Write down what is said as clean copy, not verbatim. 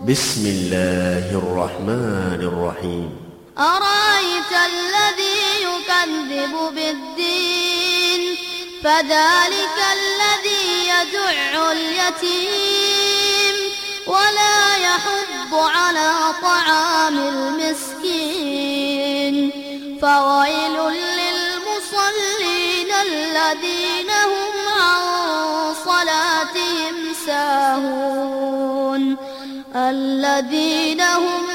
بسم الله الرحمن الرحيم. أرأيت الذي يكذب بالدين فذلك الذي يدع اليتيم ولا يحض على طعام المسكين فويل للمصلين الذين هم عن صلاتهم ساهون الذين هم